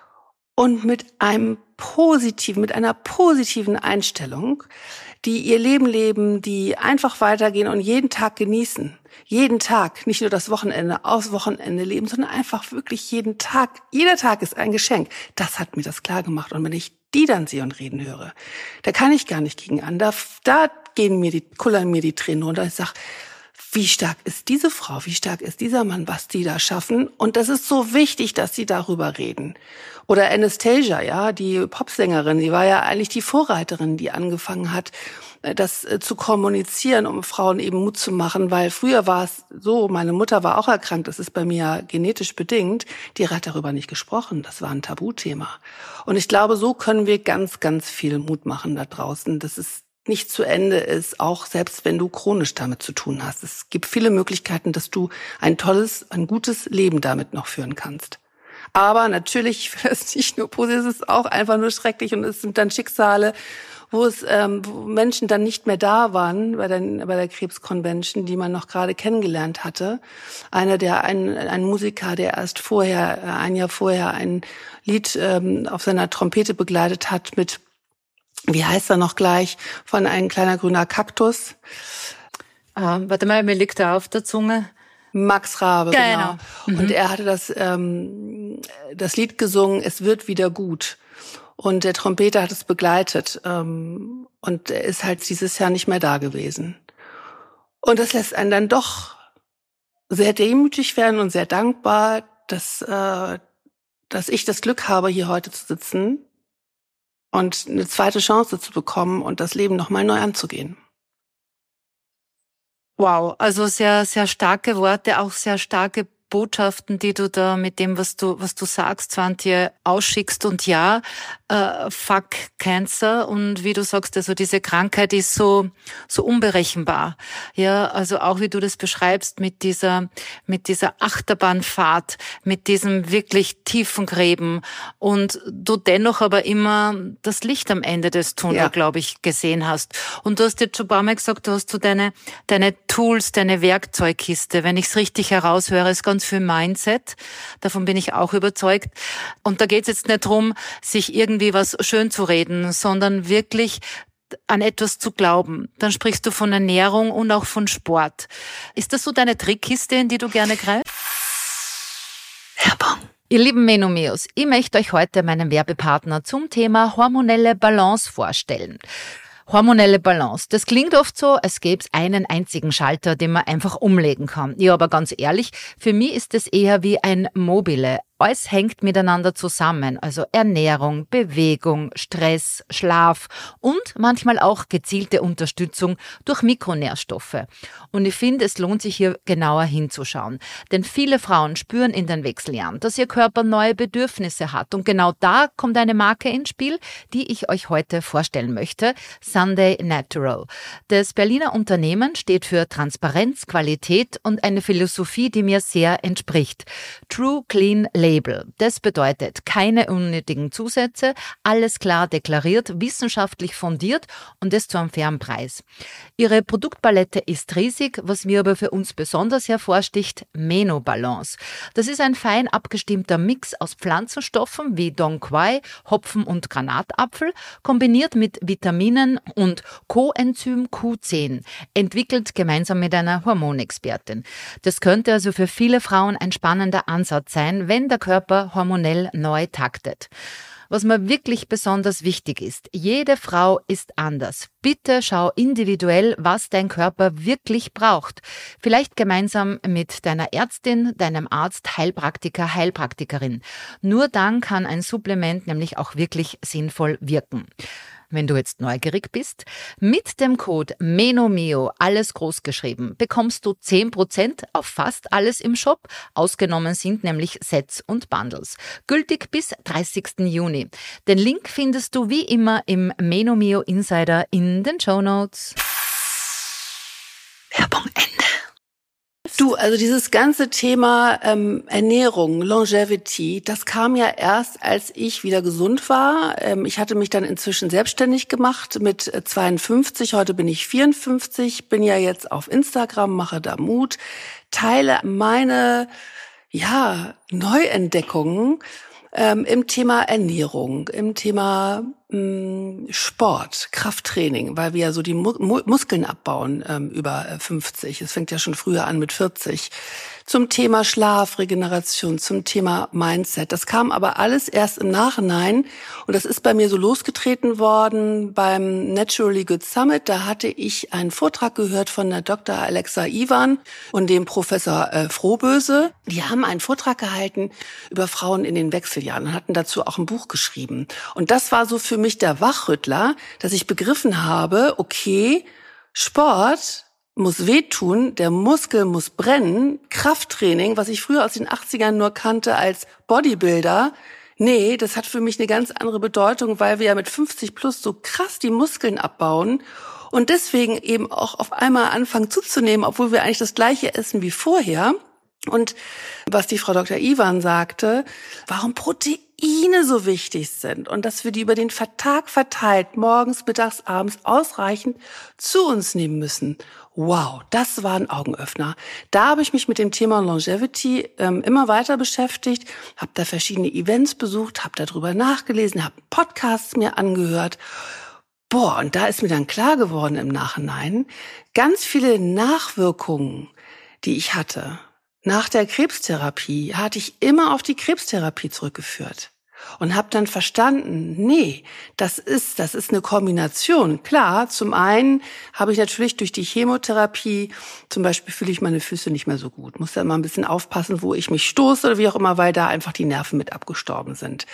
und mit einem positiven, mit einer positiven Einstellung, die ihr Leben leben, die einfach weitergehen und jeden Tag genießen. Jeden Tag, nicht nur das Wochenende, aufs Wochenende leben, sondern einfach wirklich jeden Tag. Jeder Tag ist ein Geschenk. Das hat mir das klar gemacht. Und wenn ich die dann sehe und reden höre, da kann ich gar nicht gegen an. Da, da gehen mir die, kullern mir die Tränen runter. Ich sag, wie stark ist diese Frau, wie stark ist dieser Mann, was die da schaffen. Und das ist so wichtig, dass sie darüber reden. Oder Anastasia, ja, die Popsängerin, die war ja eigentlich die Vorreiterin, die angefangen hat, das zu kommunizieren, um Frauen eben Mut zu machen, weil früher war es so, meine Mutter war auch erkrankt, das ist bei mir genetisch bedingt, die hat darüber nicht gesprochen, das war ein Tabuthema. Und ich glaube, so können wir ganz, ganz viel Mut machen da draußen, dass es nicht zu Ende ist, auch selbst wenn du chronisch damit zu tun hast. Es gibt viele Möglichkeiten, dass du ein tolles, ein gutes Leben damit noch führen kannst. Aber natürlich, das ist nicht nur positiv, es ist auch einfach nur schrecklich und es sind dann Schicksale, wo es ähm, wo Menschen dann nicht mehr da waren bei der, bei der Krebsconvention, die man noch gerade kennengelernt hatte. Einer, der ein, ein Musiker, der erst vorher, ein Jahr vorher ein Lied ähm, auf seiner Trompete begleitet hat mit, wie heißt er noch gleich, von Ein kleiner grüner Kaktus. Ähm, warte mal, mir liegt er auf der Zunge. Max Rabe, genau. genau. Mhm. Und er hatte das, ähm, das Lied gesungen, Es wird wieder gut. Und der Trompeter hat es begleitet. Ähm, und er ist halt dieses Jahr nicht mehr da gewesen. Und das lässt einen dann doch sehr demütig werden und sehr dankbar, dass, äh, dass ich das Glück habe, hier heute zu sitzen und eine zweite Chance zu bekommen und das Leben nochmal neu anzugehen. Wow, also sehr, sehr starke Worte, auch sehr starke Botschaften, die du da mit dem, was du, was du sagst, Swantje, ausschickst. Und ja, äh, fuck Cancer. Und wie du sagst, also diese Krankheit ist so, so unberechenbar. Ja, also auch wie du das beschreibst mit dieser, mit dieser Achterbahnfahrt, mit diesem wirklich tiefen Gräben. Und du dennoch aber immer das Licht am Ende des Tunnels, ja, glaube ich, gesehen hast. Und du hast jetzt schon ein paar Mal gesagt, du hast so deine, deine Tools, deine Werkzeugkiste. Wenn ich es richtig heraushöre, ist ganz viel Mindset. Davon bin ich auch überzeugt. Und da geht es jetzt nicht darum, sich irgendwie was schön zu reden, sondern wirklich an etwas zu glauben. Dann sprichst du von Ernährung und auch von Sport. Ist das so deine Trickkiste, in die du gerne greifst? Werbung. Ihr lieben Menomeos, ich möchte euch heute meinen Werbepartner zum Thema hormonelle Balance vorstellen. Hormonelle Balance. Das klingt oft so, als gäbe es einen einzigen Schalter, den man einfach umlegen kann. Ja, aber ganz ehrlich, für mich ist es eher wie ein Mobile. Alles hängt miteinander zusammen, also Ernährung, Bewegung, Stress, Schlaf und manchmal auch gezielte Unterstützung durch Mikronährstoffe. Und ich finde, es lohnt sich hier genauer hinzuschauen. Denn viele Frauen spüren in den Wechseljahren, dass ihr Körper neue Bedürfnisse hat. Und genau da kommt eine Marke ins Spiel, die ich euch heute vorstellen möchte, Sunday Natural. Das Berliner Unternehmen steht für Transparenz, Qualität und eine Philosophie, die mir sehr entspricht. True Clean Label. Das bedeutet keine unnötigen Zusätze, alles klar deklariert, wissenschaftlich fundiert und das zu einem fairen Preis. Ihre Produktpalette ist riesig, was mir aber für uns besonders hervorsticht, Menobalance. Das ist ein fein abgestimmter Mix aus Pflanzenstoffen wie Dong Quai, Hopfen und Granatapfel, kombiniert mit Vitaminen und Coenzym Q zehn, entwickelt gemeinsam mit einer Hormonexpertin. Das könnte also für viele Frauen ein spannender Ansatz sein, wenn der Körper hormonell neu taktet. Was mir wirklich besonders wichtig ist, jede Frau ist anders. Bitte schau individuell, was dein Körper wirklich braucht. Vielleicht gemeinsam mit deiner Ärztin, deinem Arzt, Heilpraktiker, Heilpraktikerin. Nur dann kann ein Supplement nämlich auch wirklich sinnvoll wirken. Wenn du jetzt neugierig bist, mit dem Code MENOMEO, alles groß geschrieben, bekommst du zehn Prozent auf fast alles im Shop. Ausgenommen sind nämlich Sets und Bundles. Gültig bis dreißigsten Juni. Den Link findest du wie immer im MENOMEO Insider in den Shownotes. Werbung Ende. Du, also dieses ganze Thema ähm, Ernährung, Longevity, das kam ja erst, als ich wieder gesund war. Ähm, ich hatte mich dann inzwischen selbstständig gemacht mit zweiundfünfzig. Heute bin ich vierundfünfzig, bin ja jetzt auf Instagram, mache da Mut, teile meine ja Neuentdeckungen ähm, im Thema Ernährung, im Thema mh, Sport, Krafttraining, weil wir ja so die Mu- Muskeln abbauen ähm, über fünfzig. Es fängt ja schon früher an mit vierzig. Zum Thema Schlaf, Regeneration, zum Thema Mindset. Das kam aber alles erst im Nachhinein und das ist bei mir so losgetreten worden beim Naturally Good Summit. Da hatte ich einen Vortrag gehört von der Doktor Alexa Iwan und dem Professor äh, Frohböse. Die haben einen Vortrag gehalten über Frauen in den Wechseljahren und hatten dazu auch ein Buch geschrieben. Und das war so für mich der Wachrüttler, dass ich begriffen habe, okay, Sport muss wehtun, der Muskel muss brennen, Krafttraining, was ich früher aus den achtzigern nur kannte als Bodybuilder, nee, das hat für mich eine ganz andere Bedeutung, weil wir ja mit fünfzig plus so krass die Muskeln abbauen und deswegen eben auch auf einmal anfangen zuzunehmen, obwohl wir eigentlich das gleiche essen wie vorher. Und was die Frau Doktor Iwan sagte, warum Proteine so wichtig sind und dass wir die über den Tag verteilt, morgens, mittags, abends ausreichend zu uns nehmen müssen. Wow, das war ein Augenöffner. Da habe ich mich mit dem Thema Longevity ähm, immer weiter beschäftigt, habe da verschiedene Events besucht, habe darüber nachgelesen, habe Podcasts mir angehört. Boah, und da ist mir dann klar geworden im Nachhinein, ganz viele Nachwirkungen, die ich hatte. Nach der Krebstherapie hatte ich immer auf die Krebstherapie zurückgeführt und habe dann verstanden, nee, das ist das ist eine Kombination. Klar, zum einen habe ich natürlich durch die Chemotherapie, zum Beispiel fühle ich meine Füße nicht mehr so gut. Muss da immer ein bisschen aufpassen, wo ich mich stoße oder wie auch immer, weil da einfach die Nerven mit abgestorben sind.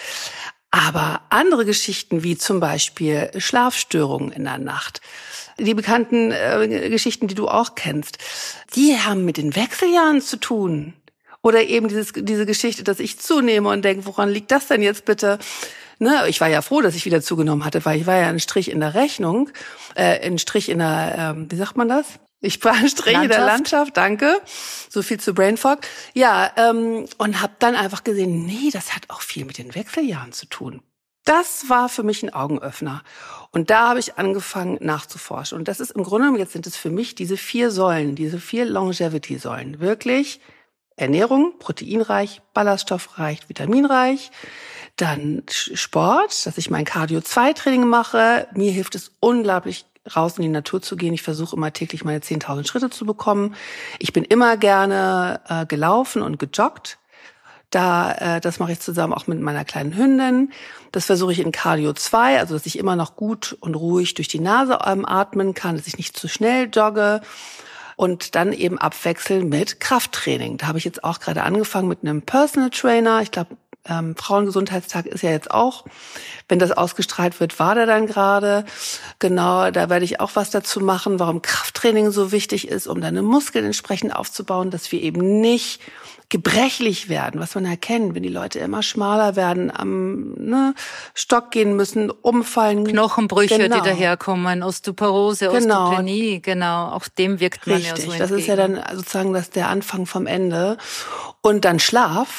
Aber andere Geschichten wie zum Beispiel Schlafstörungen in der Nacht, die bekannten äh, Geschichten, die du auch kennst, die haben mit den Wechseljahren zu tun. Oder eben dieses, diese Geschichte, dass ich zunehme und denke, woran liegt das denn jetzt bitte? Ne, ich war ja froh, dass ich wieder zugenommen hatte, weil ich war ja ein Strich in der Rechnung, äh, ein Strich in der, ähm, wie sagt man das? Ich war ein Strich in der Landschaft, danke. So viel zu Brainfog. Ja, ähm, und habe dann einfach gesehen, nee, das hat auch viel mit den Wechseljahren zu tun. Das war für mich ein Augenöffner. Und da habe ich angefangen nachzuforschen. Und das ist im Grunde genommen, jetzt sind es für mich diese vier Säulen, diese vier Longevity-Säulen. Wirklich Ernährung, proteinreich, ballaststoffreich, vitaminreich. Dann Sport, dass ich mein Cardio zwei Training mache. Mir hilft es unglaublich, raus in die Natur zu gehen. Ich versuche immer täglich meine zehntausend Schritte zu bekommen. Ich bin immer gerne äh, gelaufen und gejoggt. Da, äh, das mache ich zusammen auch mit meiner kleinen Hündin. Das versuche ich in Cardio zwei, also dass ich immer noch gut und ruhig durch die Nase ähm, atmen kann, dass ich nicht zu schnell jogge. Und dann eben abwechseln mit Krafttraining. Da habe ich jetzt auch gerade angefangen mit einem Personal Trainer. Ich glaube, ähm, Frauengesundheitstag ist ja jetzt auch, wenn das ausgestrahlt wird, war der dann gerade. Genau, da werde ich auch was dazu machen, warum Krafttraining so wichtig ist, um deine Muskeln entsprechend aufzubauen, dass wir eben nicht gebrechlich werden, was man erkennt, wenn die Leute immer schmaler werden, am ne, Stock gehen müssen, umfallen. Knochenbrüche, genau. die daherkommen, Osteoporose, genau. Osteoporose, genau, auch dem wirkt man Richtig, ja so das entgegen. ist ja dann sozusagen das der Anfang vom Ende. Und dann Schlaf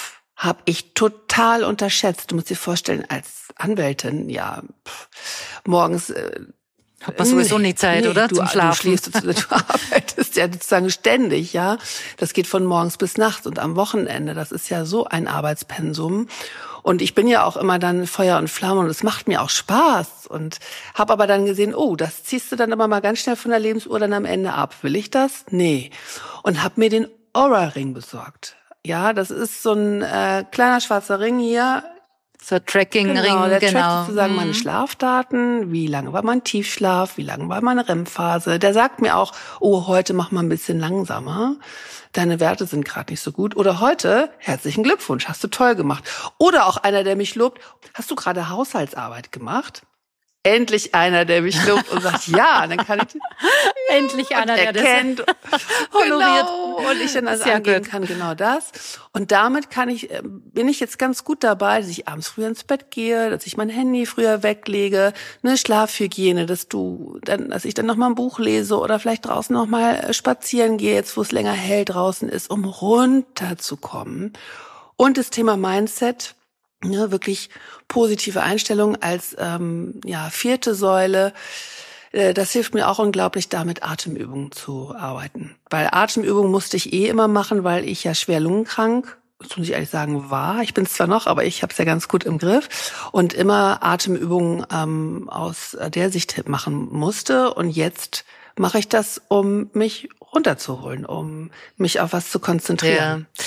habe ich total unterschätzt. Du musst dir vorstellen, als Anwältin, ja, pff, morgens äh, hat man sowieso nie Zeit, nee, oder? Du, Zum Schlafen. Du, schläfst, du, du arbeitest ja sozusagen ständig, ja. Das geht von morgens bis nachts und am Wochenende. Das ist ja so ein Arbeitspensum. Und ich bin ja auch immer dann Feuer und Flamme und es macht mir auch Spaß. Und habe aber dann gesehen, oh, das ziehst du dann aber mal ganz schnell von der Lebensuhr dann am Ende ab. Will ich das? Nee. Und habe mir den Oura-Ring besorgt. Ja, das ist so ein äh, kleiner schwarzer Ring hier. So ein Tracking-Ring, genau. Der genau. trackt sozusagen mhm. meine Schlafdaten, wie lange war mein Tiefschlaf, wie lange war meine R E M-Phase. Der sagt mir auch, oh, heute mach mal ein bisschen langsamer. Deine Werte sind gerade nicht so gut. Oder heute, herzlichen Glückwunsch, hast du toll gemacht. Oder auch einer, der mich lobt, hast du gerade Haushaltsarbeit gemacht? Endlich einer, der mich lobt und sagt, ja, dann kann ich endlich einer, der erkennt, das honoriert. Genau, und ich dann also Sehr angehen gut. kann, genau das. Und damit kann ich, bin ich jetzt ganz gut dabei, dass ich abends früher ins Bett gehe, dass ich mein Handy früher weglege, eine Schlafhygiene, dass du, dann, dass ich dann noch mal ein Buch lese oder vielleicht draußen noch mal spazieren gehe, jetzt wo es länger hell draußen ist, um runterzukommen. Und das Thema Mindset. Ja, wirklich positive Einstellung als ähm, ja vierte Säule. Äh, das hilft mir auch unglaublich, da mit Atemübungen zu arbeiten. Weil Atemübungen musste ich eh immer machen, weil ich ja schwer lungenkrank, das muss ich ehrlich sagen, war. Ich bin es zwar noch, aber ich habe es ja ganz gut im Griff. Und immer Atemübungen ähm, aus der Sicht machen musste. Und jetzt mache ich das, um mich runterzuholen, um mich auf was zu konzentrieren. Ja.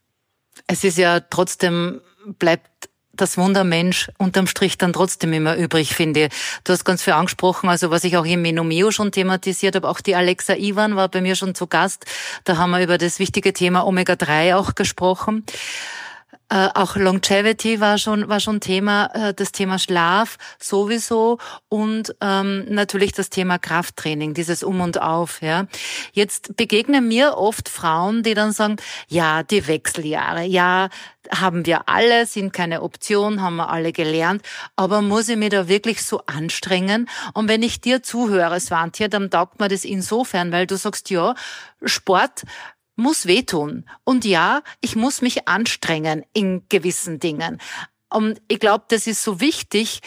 Es ist ja trotzdem, bleibt das Wundermensch unterm Strich dann trotzdem immer übrig, finde ich. Du hast ganz viel angesprochen, also was ich auch im Menomeo schon thematisiert habe, auch die Alexa Ivan war bei mir schon zu Gast. Da haben wir über das wichtige Thema Omega drei auch gesprochen. Äh, auch Longevity war schon war schon Thema, äh, das Thema Schlaf sowieso und ähm, natürlich das Thema Krafttraining, dieses Um und Auf. Ja, jetzt begegnen mir oft Frauen, die dann sagen: Ja, die Wechseljahre, ja, haben wir alle, sind keine Option, haben wir alle gelernt, aber muss ich mich da wirklich so anstrengen? Und wenn ich dir zuhöre, Svantje, dann taugt mir das insofern, weil du sagst, ja, Sport muss wehtun. Und ja, ich muss mich anstrengen in gewissen Dingen. Und ich glaube, das ist so wichtig,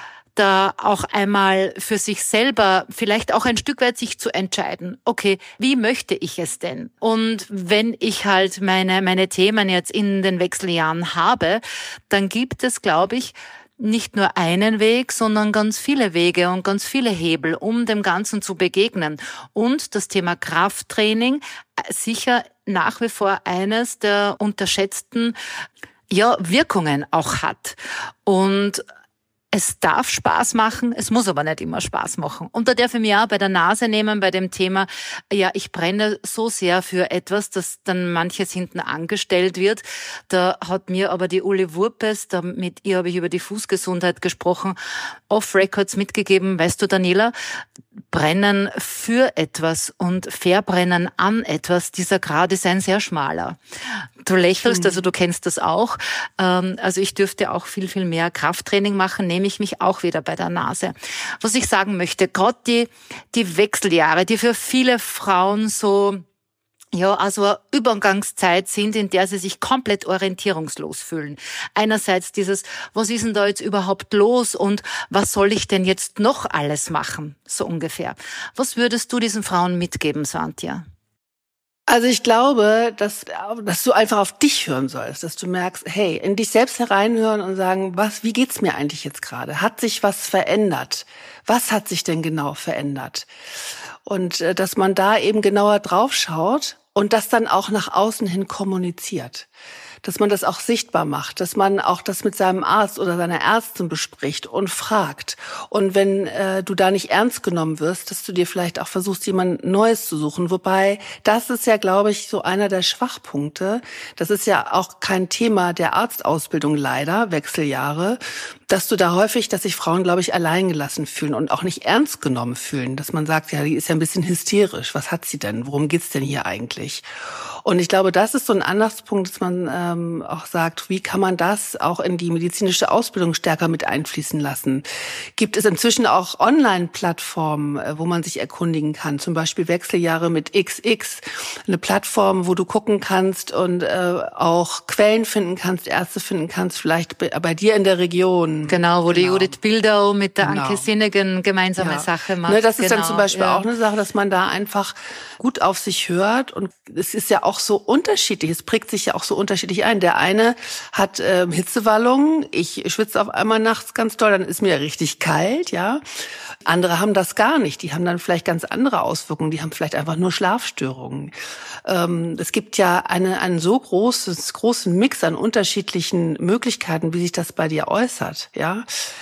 da auch einmal für sich selber vielleicht auch ein Stück weit sich zu entscheiden. Okay, wie möchte ich es denn? Und wenn ich halt meine, meine Themen jetzt in den Wechseljahren habe, dann gibt es, glaube ich, nicht nur einen Weg, sondern ganz viele Wege und ganz viele Hebel, um dem Ganzen zu begegnen. Und das Thema Krafttraining, sicher nach wie vor eines der unterschätzten, ja, Wirkungen auch hat. Und es darf Spaß machen, es muss aber nicht immer Spaß machen. Und da darf ich mir auch bei der Nase nehmen, bei dem Thema, ja, ich brenne so sehr für etwas, dass dann manches hinten angestellt wird. Da hat mir aber die Uli Wurpes, da mit ihr habe ich über die Fußgesundheit gesprochen, off-Records mitgegeben, weißt du, Daniela, Brennen für etwas und Verbrennen an etwas, dieser Grad ist ein sehr schmaler. Du lächelst, mhm. also du kennst das auch. Also ich dürfte auch viel, viel mehr Krafttraining machen, nehme ich mich auch wieder bei der Nase. Was ich sagen möchte, gerade die, die Wechseljahre, die für viele Frauen so, ja, also eine Übergangszeit sind, in der sie sich komplett orientierungslos fühlen. Einerseits dieses, was ist denn da jetzt überhaupt los und was soll ich denn jetzt noch alles machen, so ungefähr. Was würdest du diesen Frauen mitgeben, Svantje? Also ich glaube, dass, dass du einfach auf dich hören sollst, dass du merkst, hey, in dich selbst hereinhören und sagen, was, wie geht's mir eigentlich jetzt gerade? Hat sich was verändert? Was hat sich denn genau verändert? Und äh, dass man da eben genauer drauf schaut und das dann auch nach außen hin kommuniziert. Dass man das auch sichtbar macht, dass man auch das mit seinem Arzt oder seiner Ärztin bespricht und fragt. Und wenn äh, du da nicht ernst genommen wirst, dass du dir vielleicht auch versuchst, jemand Neues zu suchen. Wobei, das ist ja, glaube ich, so einer der Schwachpunkte. Das ist ja auch kein Thema der Arztausbildung leider, Wechseljahre, dass du da häufig, dass sich Frauen, glaube ich, alleingelassen fühlen und auch nicht ernst genommen fühlen, dass man sagt, ja, die ist ja ein bisschen hysterisch. Was hat sie denn? Worum geht's denn hier eigentlich? Und ich glaube, das ist so ein Anlaufspunkt, dass man ähm, auch sagt, wie kann man das auch in die medizinische Ausbildung stärker mit einfließen lassen? Gibt es inzwischen auch Online-Plattformen, wo man sich erkundigen kann? Zum Beispiel Wechseljahre mit X X, eine Plattform, wo du gucken kannst und äh, auch Quellen finden kannst, Ärzte finden kannst, vielleicht bei, bei dir in der Region. Genau, wo genau. die Judith Bildau mit der genau. Anke Sinnegen gemeinsame ja. Sache macht. Ne, das ist genau. dann zum Beispiel ja. auch eine Sache, dass man da einfach gut auf sich hört. Und es ist ja auch so unterschiedlich, es prägt sich ja auch so unterschiedlich ein. Der eine hat ähm, Hitzewallungen, ich schwitze auf einmal nachts ganz doll, dann ist mir richtig kalt, ja. Andere haben das gar nicht, die haben dann vielleicht ganz andere Auswirkungen, die haben vielleicht einfach nur Schlafstörungen. Ähm, es gibt ja eine, einen so großes, großen Mix an unterschiedlichen Möglichkeiten, wie sich das bei dir äußert, ja.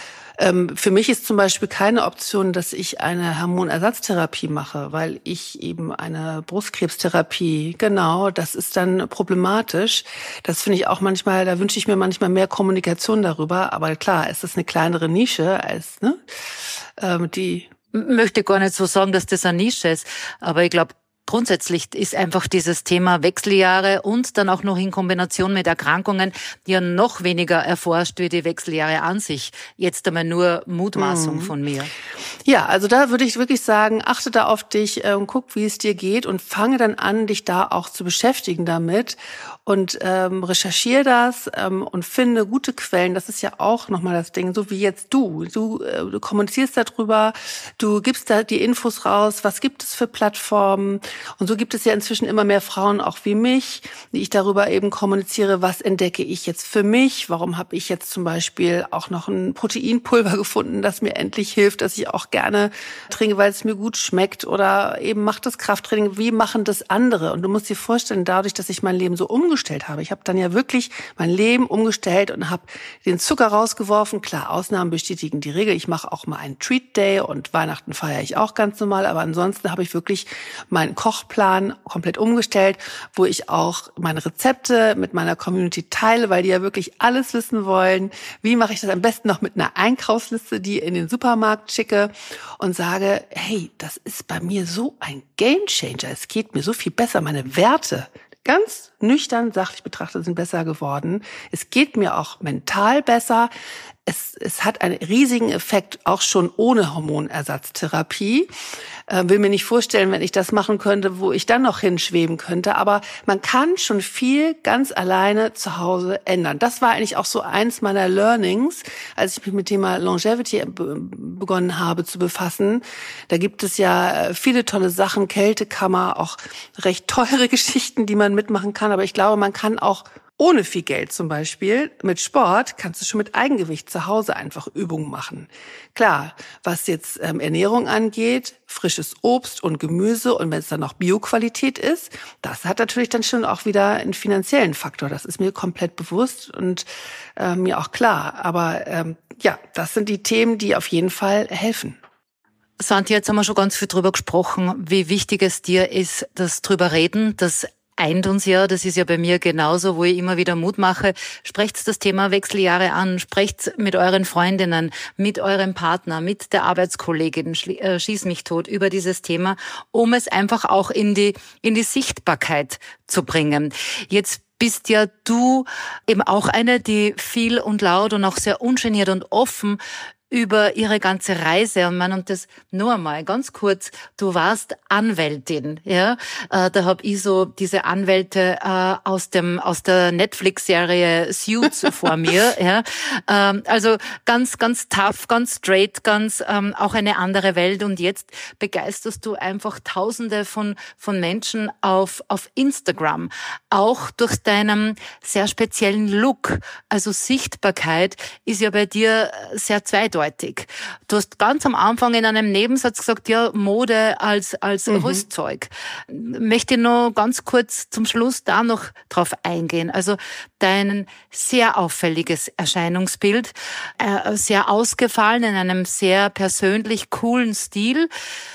Ähm, für mich ist zum Beispiel keine Option, dass ich eine Hormonersatztherapie mache, weil ich eben eine Brustkrebstherapie, genau, das ist dann problematisch. Das finde ich auch manchmal, da wünsche ich mir manchmal mehr Kommunikation darüber. Aber klar, es ist eine kleinere Nische als, ne, ähm, die. Möchte gar nicht so sagen, dass das eine Nische ist, aber ich glaube, grundsätzlich ist einfach dieses Thema Wechseljahre und dann auch noch in Kombination mit Erkrankungen ja noch weniger erforscht wie die Wechseljahre an sich. Jetzt einmal nur Mutmaßung mhm. von mir. Ja, also da würde ich wirklich sagen, achte da auf dich äh, und guck, wie es dir geht und fange dann an, dich da auch zu beschäftigen damit und ähm, recherchiere das ähm, und finde gute Quellen. Das ist ja auch nochmal das Ding, so wie jetzt du. Du, äh, du kommunizierst darüber, du gibst da die Infos raus, was gibt es für Plattformen. Und so gibt es ja inzwischen immer mehr Frauen, auch wie mich, die ich darüber eben kommuniziere, was entdecke ich jetzt für mich, warum habe ich jetzt zum Beispiel auch noch ein Proteinpulver gefunden, das mir endlich hilft, dass ich auch gerne trinke, weil es mir gut schmeckt, oder eben macht das Krafttraining, wie machen das andere? Und du musst dir vorstellen, dadurch, dass ich mein Leben so umgestellt habe, ich habe dann ja wirklich mein Leben umgestellt und habe den Zucker rausgeworfen. Klar, Ausnahmen bestätigen die Regel. Ich mache auch mal einen Treat Day und Weihnachten feiere ich auch ganz normal, aber ansonsten habe ich wirklich meinen Kochplan komplett umgestellt, wo ich auch meine Rezepte mit meiner Community teile, weil die ja wirklich alles wissen wollen. Wie mache ich das am besten noch mit einer Einkaufsliste, die in den Supermarkt schicke und sage, hey, das ist bei mir so ein Gamechanger. Es geht mir so viel besser. Meine Werte, ganz nüchtern, sachlich betrachtet, sind besser geworden. Es geht mir auch mental besser. Es, es hat einen riesigen Effekt, auch schon ohne Hormonersatztherapie. Äh, will mir nicht vorstellen, wenn ich das machen könnte, wo ich dann noch hinschweben könnte. Aber man kann schon viel ganz alleine zu Hause ändern. Das war eigentlich auch so eins meiner Learnings, als ich mich mit dem Thema Longevity be- begonnen habe zu befassen. Da gibt es ja viele tolle Sachen, Kältekammer, auch recht teure Geschichten, die man mitmachen kann. Aber ich glaube, man kann auch ohne viel Geld zum Beispiel, mit Sport, kannst du schon mit Eigengewicht zu Hause einfach Übungen machen. Klar, was jetzt ähm, Ernährung angeht, frisches Obst und Gemüse und wenn es dann noch Bioqualität ist, das hat natürlich dann schon auch wieder einen finanziellen Faktor. Das ist mir komplett bewusst und äh, mir auch klar. Aber ähm, ja, das sind die Themen, die auf jeden Fall helfen. Svante, jetzt haben wir schon ganz viel drüber gesprochen, wie wichtig es dir ist, das drüber reden, das eint uns ja, das ist ja bei mir genauso, wo ich immer wieder Mut mache. Sprecht das Thema Wechseljahre an, sprecht mit euren Freundinnen, mit eurem Partner, mit der Arbeitskollegin, schieß mich tot über dieses Thema, um es einfach auch in die, in die Sichtbarkeit zu bringen. Jetzt bist ja du eben auch eine, die viel und laut und auch sehr ungeniert und offen über ihre ganze Reise und man und das nur einmal ganz kurz. Du warst Anwältin, ja. Äh, da hab ich so diese Anwälte äh, aus dem aus der Netflix-Serie Suits vor mir, ja. Ähm, also ganz ganz tough, ganz straight, ganz ähm, auch eine andere Welt. Und jetzt begeisterst du einfach Tausende von von Menschen auf auf Instagram, auch durch deinen sehr speziellen Look. Also Sichtbarkeit ist ja bei dir sehr zweideutig. Du hast ganz am Anfang in einem Nebensatz gesagt, ja, Mode als als mhm. Rüstzeug. Möchte noch ganz kurz zum Schluss da noch drauf eingehen. Also dein sehr auffälliges Erscheinungsbild, äh, sehr ausgefallen in einem sehr persönlich coolen Stil.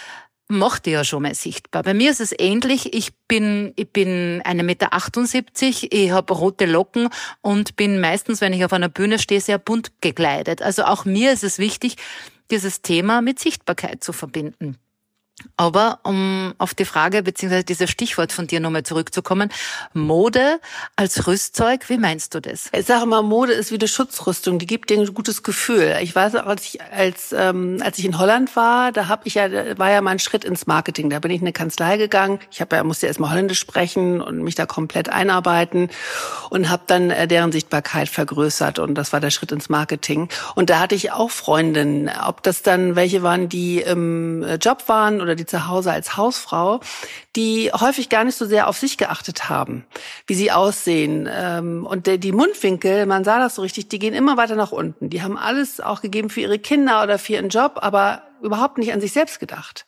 macht dich ja schon mal sichtbar. Bei mir ist es ähnlich. Ich bin ich bin eins Komma achtundsiebzig Meter, ich habe rote Locken und bin meistens, wenn ich auf einer Bühne stehe, sehr bunt gekleidet. Also auch mir ist es wichtig, dieses Thema mit Sichtbarkeit zu verbinden. Aber um auf die Frage bzw. dieses Stichwort von dir nochmal zurückzukommen, Mode als Rüstzeug, wie meinst du das? Ich sage mal, Mode ist wie eine Schutzrüstung, die gibt dir ein gutes Gefühl. Ich weiß auch, als ich als ähm, als ich in Holland war, da habe ich ja da war ja mein Schritt ins Marketing. Da bin ich in eine Kanzlei gegangen. Ich habe ja musste erst mal Holländisch sprechen und mich da komplett einarbeiten und habe dann äh, deren Sichtbarkeit vergrößert und das war der Schritt ins Marketing. Und da hatte ich auch Freundinnen, ob das dann welche waren, die im Job waren oder die zu Hause als Hausfrau, die häufig gar nicht so sehr auf sich geachtet haben, wie sie aussehen. Und die Mundwinkel, man sah das so richtig, die gehen immer weiter nach unten. Die haben alles auch gegeben für ihre Kinder oder für ihren Job, aber überhaupt nicht an sich selbst gedacht.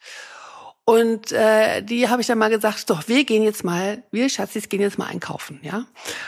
Und äh, die habe ich dann mal gesagt, doch, wir gehen jetzt mal, wir Schatzis gehen jetzt mal einkaufen, ja,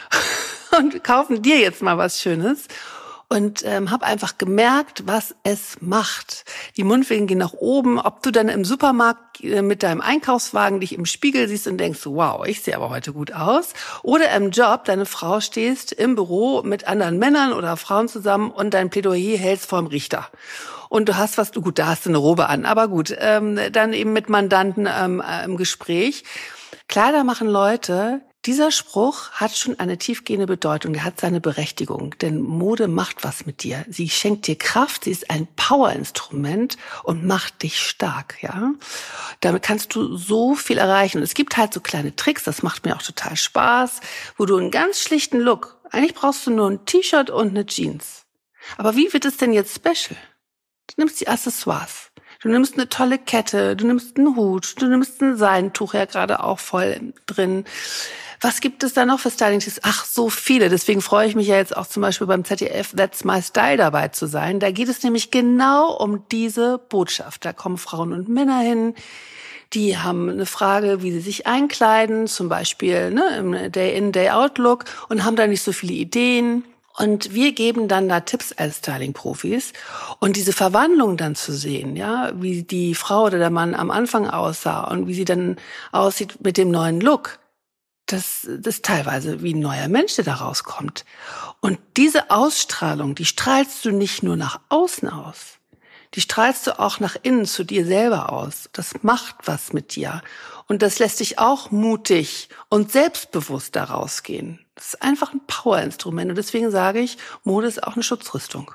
und kaufen dir jetzt mal was Schönes. Und ähm, habe einfach gemerkt, was es macht. Die Mundwinkel gehen nach oben. Ob du dann im Supermarkt äh, mit deinem Einkaufswagen dich im Spiegel siehst und denkst, wow, ich sehe aber heute gut aus. Oder im Job, deine Frau stehst im Büro mit anderen Männern oder Frauen zusammen und dein Plädoyer hältst vorm Richter. Und du hast was, gut, da hast du eine Robe an, aber gut, ähm, dann eben mit Mandanten ähm, äh, im Gespräch. Kleider machen Leute. Dieser Spruch hat schon eine tiefgehende Bedeutung, der hat seine Berechtigung, denn Mode macht was mit dir. Sie schenkt dir Kraft, sie ist ein Powerinstrument und macht dich stark, ja. Damit kannst du so viel erreichen. Und es gibt halt so kleine Tricks, das macht mir auch total Spaß, wo du einen ganz schlichten Look, eigentlich brauchst du nur ein T-Shirt und eine Jeans. Aber wie wird es denn jetzt special? Du nimmst die Accessoires. Du nimmst eine tolle Kette, du nimmst einen Hut, du nimmst ein Seidentuch, ja gerade auch voll drin. Was gibt es da noch für Styling-Tipps? Ach, so viele. Deswegen freue ich mich ja jetzt auch zum Beispiel beim Z D F That's My Style dabei zu sein. Da geht es nämlich genau um diese Botschaft. Da kommen Frauen und Männer hin, die haben eine Frage, wie sie sich einkleiden, zum Beispiel ne, im Day-in, Day-out-Look und haben da nicht so viele Ideen. Und wir geben dann da Tipps als Styling-Profis. Und diese Verwandlung dann zu sehen, ja, wie die Frau oder der Mann am Anfang aussah und wie sie dann aussieht mit dem neuen Look, das, das ist teilweise wie ein neuer Mensch, der da rauskommt. Und diese Ausstrahlung, die strahlst du nicht nur nach außen aus, die strahlst du auch nach innen zu dir selber aus. Das macht was mit dir. Und das lässt dich auch mutig und selbstbewusst da rausgehen. Das ist einfach ein Powerinstrument. Und deswegen sage ich, Mode ist auch eine Schutzrüstung.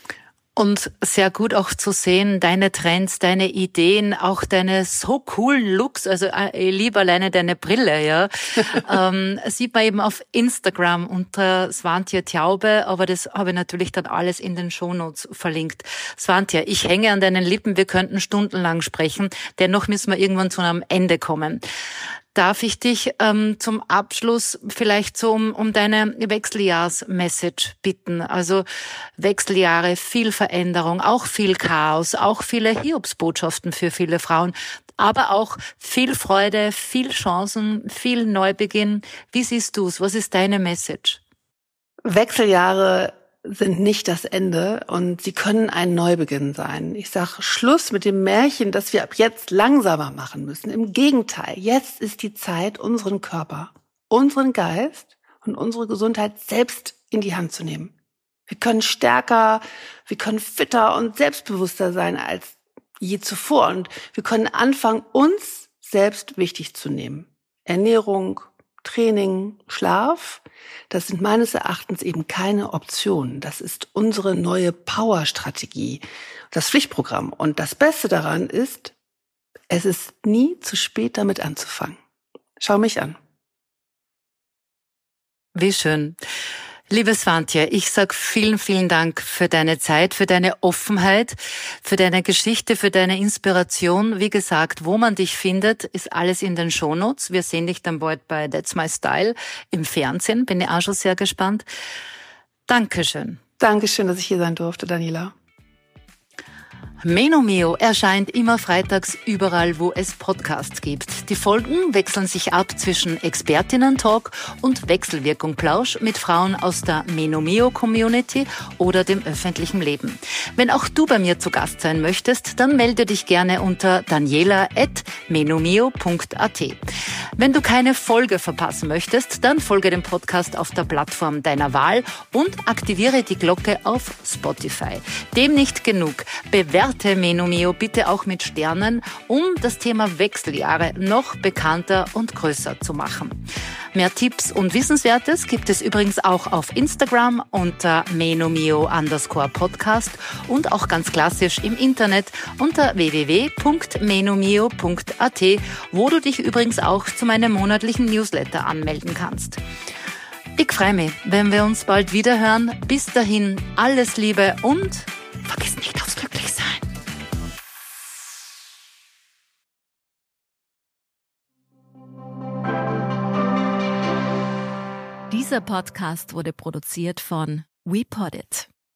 Und sehr gut auch zu sehen, deine Trends, deine Ideen, auch deine so coolen Looks, also ich liebe alleine deine Brille, ja, ähm, sieht man eben auf Instagram unter Swantje Taube, aber das habe ich natürlich dann alles in den Shownotes verlinkt. Swantje, ich hänge an deinen Lippen, wir könnten stundenlang sprechen, dennoch müssen wir irgendwann zu einem Ende kommen. Darf ich dich ähm, zum Abschluss vielleicht so um, um deine Wechseljahrs-Message bitten? Also Wechseljahre, viel Veränderung, auch viel Chaos, auch viele Hiobsbotschaften für viele Frauen, aber auch viel Freude, viel Chancen, viel Neubeginn. Wie siehst du's? Was ist deine Message? Wechseljahre sind nicht das Ende und sie können ein Neubeginn sein. Ich sage Schluss mit dem Märchen, dass wir ab jetzt langsamer machen müssen. Im Gegenteil, jetzt ist die Zeit, unseren Körper, unseren Geist und unsere Gesundheit selbst in die Hand zu nehmen. Wir können stärker, wir können fitter und selbstbewusster sein als je zuvor und wir können anfangen, uns selbst wichtig zu nehmen. Ernährung, Training, Schlaf, das sind meines Erachtens eben keine Optionen. Das ist unsere neue Power-Strategie, das Pflichtprogramm. Und das Beste daran ist, es ist nie zu spät, damit anzufangen. Schau mich an. Wie schön. Liebe Swantje, ich sag vielen, vielen Dank für deine Zeit, für deine Offenheit, für deine Geschichte, für deine Inspiration. Wie gesagt, wo man dich findet, ist alles in den Shownotes. Wir sehen dich dann bald bei That's My Style im Fernsehen. Bin ich auch schon sehr gespannt. Dankeschön. Dankeschön, dass ich hier sein durfte, Daniela. Meno Mio erscheint immer freitags überall, wo es Podcasts gibt. Die Folgen wechseln sich ab zwischen Expertinnen-Talk und Wechselwirkung-Plausch mit Frauen aus der Meno Mio Community oder dem öffentlichen Leben. Wenn auch du bei mir zu Gast sein möchtest, dann melde dich gerne unter daniela at menomio punkt a t. Wenn du keine Folge verpassen möchtest, dann folge dem Podcast auf der Plattform deiner Wahl und aktiviere die Glocke auf Spotify. Dem nicht genug. Bewerte Meno Mio bitte auch mit Sternen, um das Thema Wechseljahre noch bekannter und größer zu machen. Mehr Tipps und Wissenswertes gibt es übrigens auch auf Instagram unter menomio underscore podcast und auch ganz klassisch im Internet unter w w w punkt menomio punkt a t, wo du dich übrigens auch zu meinem monatlichen Newsletter anmelden kannst. Ich freue mich, wenn wir uns bald wieder hören. Bis dahin alles Liebe und vergiss nicht aufs Glücklichsein. Dieser Podcast wurde produziert von WePoddit.